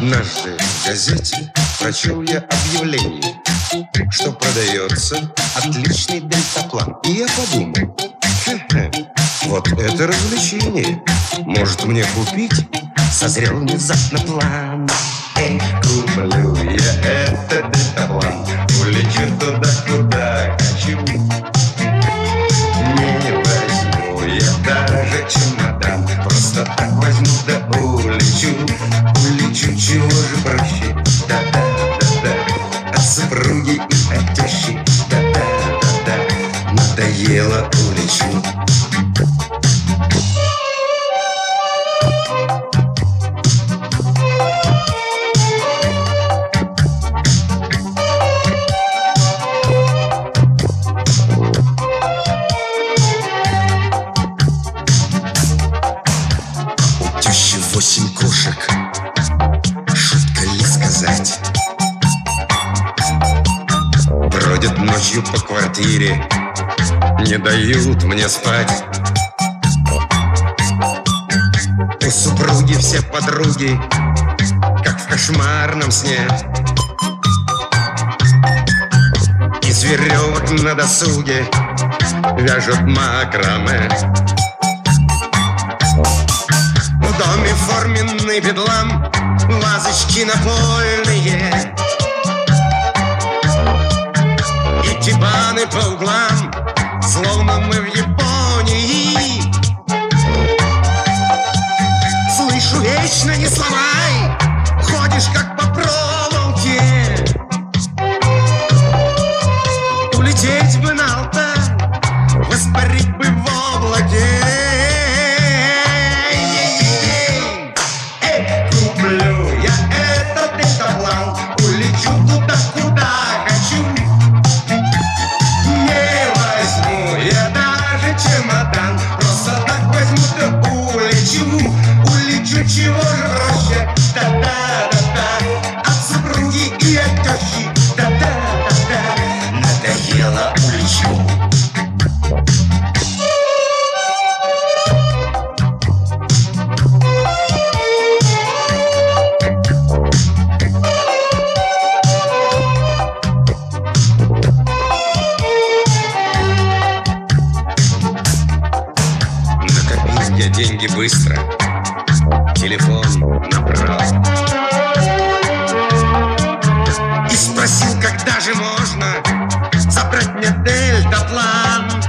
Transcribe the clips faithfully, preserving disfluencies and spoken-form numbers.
Однажды в газете прочел я объявление, что продается отличный дельтаплан. И я подумал, хе-хе, вот это развлечение. Может, мне купить? Созрел внезапно план. Эй, куплю я этот дельтаплан, улечу туда, куда хочу. Не возьму я даже чемодан, просто так возьму да улечу. Улечу, чего же проще? Да-да-да-да, от супруги и от тещи. Да-да-да-да, надоело, улечу. Восемь кошек, шутка ли сказать? Бродят ночью по квартире, не дают мне спать. У супруги все подруги, как в кошмарном сне. Из веревок на досуге вяжут макраме. В доме форменный бедлам, вазочки напольные, и тюльпаны по углам, словно мы в Японии. Слышу вечно не сломай, ходишь как по проволоке. Улететь бы на Алтай, воспарить бы в облаке. Чего же проще? Да-да-да-да, от супруги и от тещи. Да-да-да-да, надоело, улечу. Накопил я деньги быстро, телефон набрал и спросил, когда же можно забрать мне дельтаплан.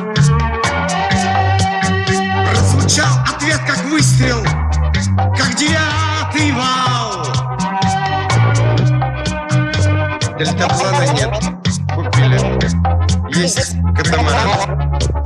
Прозвучал ответ, как выстрел, как девятый вал. Дельтаплана нет, купили. Есть катамаран.